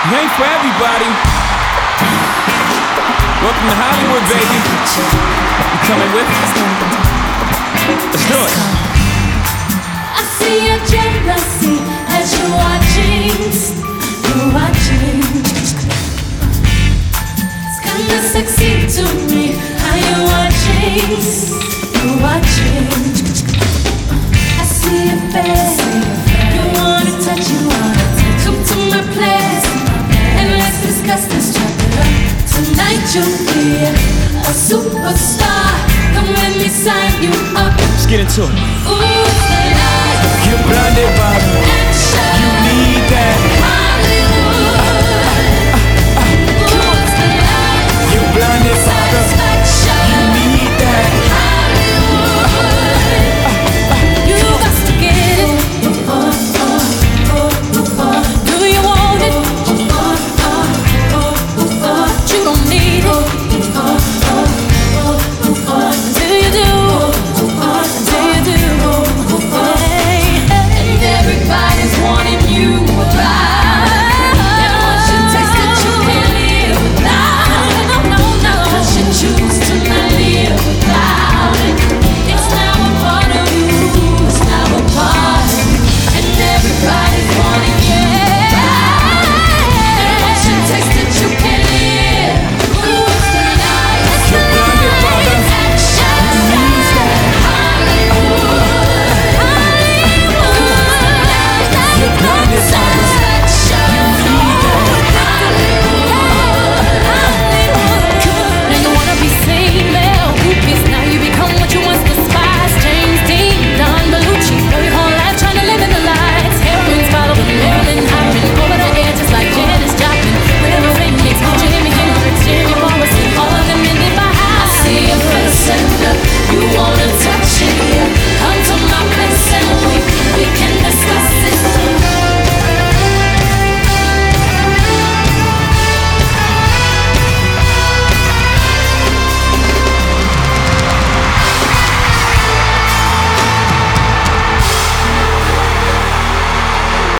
It ain't for everybody. Welcome to Hollywood, baby. You coming with? Let's do it. I see your jealousy as you're watching. You're watching. It's kinda sexy to me how you're watching. You're watching. I see your face. You wanna touch, you wanna touch. Come to my place and let's discuss this chapter. Tonight you'll be a superstar. Come let me sign you up. Let's get into it. Ooh,